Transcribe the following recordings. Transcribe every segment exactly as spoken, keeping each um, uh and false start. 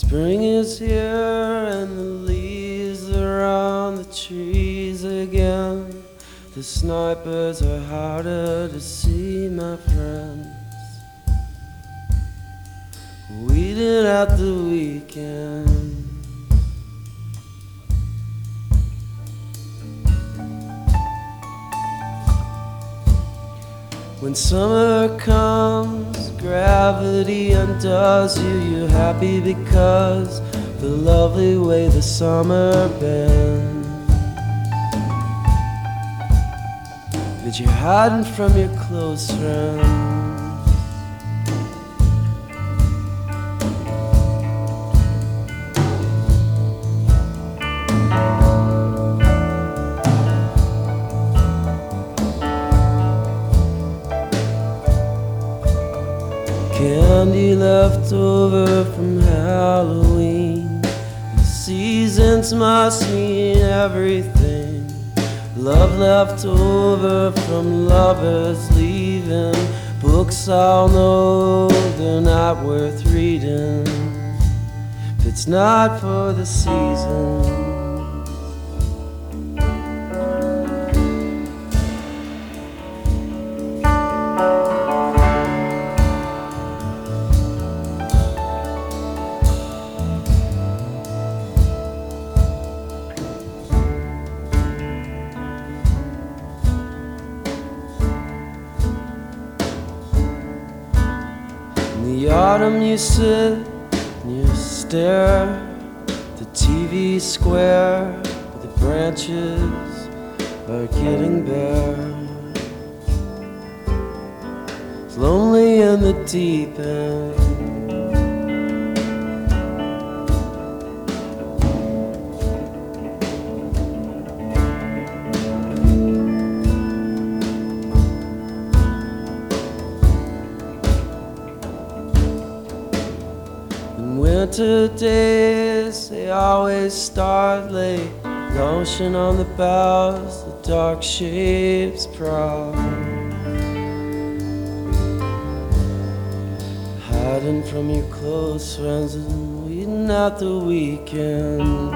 Spring is here and the leaves are on the trees again. The snipers are harder to see, my friends. Weeding out the weekend. When summer comes, gravity undoes you. You're happy because the lovely way the summer bends. But you're hiding from your close friends. Candy left over from Halloween. The seasons must mean everything. Love left over from lovers leaving. Books I'll know they're not worth reading if it's not for the season. In the autumn you sit and you stare at the T V square where the branches are getting bare. It's lonely in the deep end. Winter days, they always start late. Lotion on the boughs, the dark shapes prowl. Hiding from your close friends and weeding out the weekend.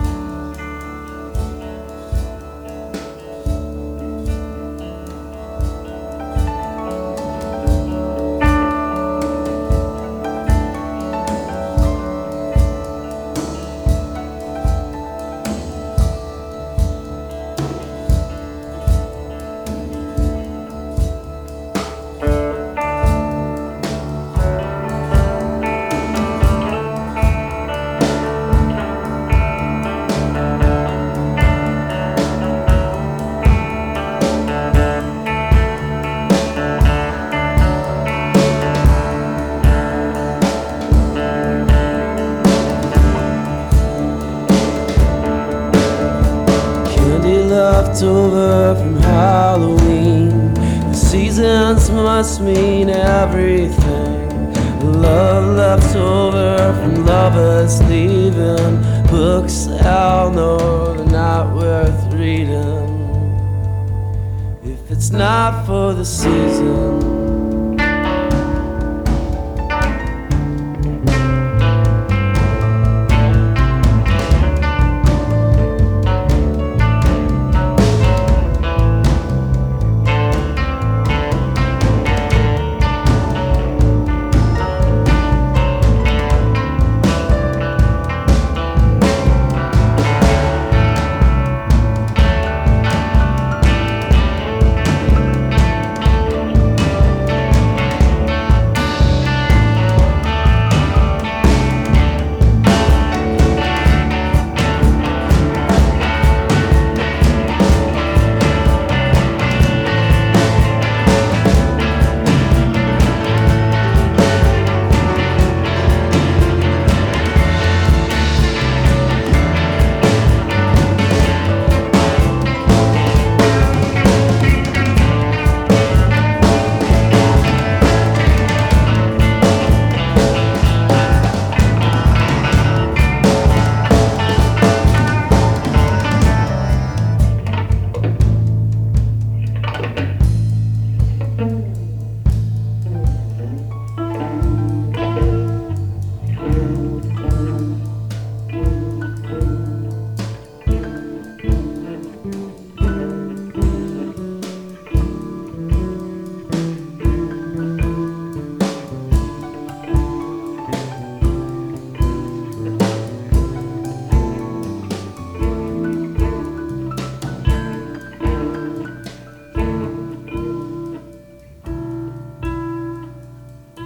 Left over from Halloween. The seasons must mean everything. Love left over from lovers leaving. Books I'll know they're not worth reading if it's not for the season.